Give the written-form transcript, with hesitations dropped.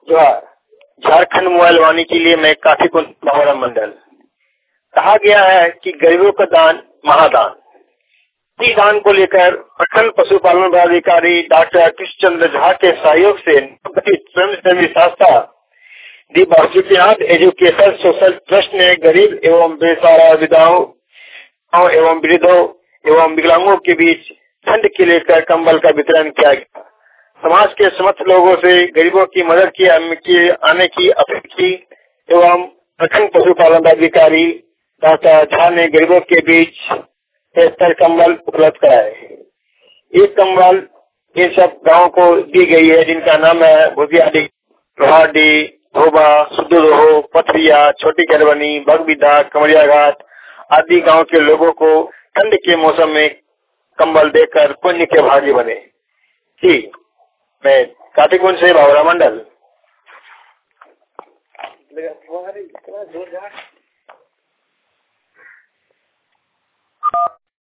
जोहार। झारखंड मोबाइल वाणी के लिए मैं काफीकुंज बाबूराम मंडल। कहा गया है कि गरीबों का दान महादान। इसी दान को लेकर प्रखंड पशुपालन पदाधिकारी डॉक्टर कृष्ण चंद्र झा के सहयोग से गठित स्वयंसेवी संस्था the Basukinath education social trust ने गरीब एवं बेसहारा विधवाओं एवं वृद्धों एवं विकलांगों के बीच ठंड के लेकर कंबल का वितरण किया गया। समाज के समस्त लोगों से गरीबों की मदद की आने की अपील की एवं प्रखंड पशुपालन पदाधिकारी डॉक्टर झा ने गरीबों के बीच 73 कंबल उपलब्ध कराए। ये कंबल इन सब गाँव को दी गई है, जिनका नाम है भुजियाडी, लोहारडी, धोबा, सुदूरोहो, पथरिया, छोटी करवनी, बगबिदा, कमरिया घाट आदि गांव के लोगों को ठंड के मौसम में कंबल देकर पुण्य के भागी बने। जी, मैं काफीकुंज से बाबूराम मंडल।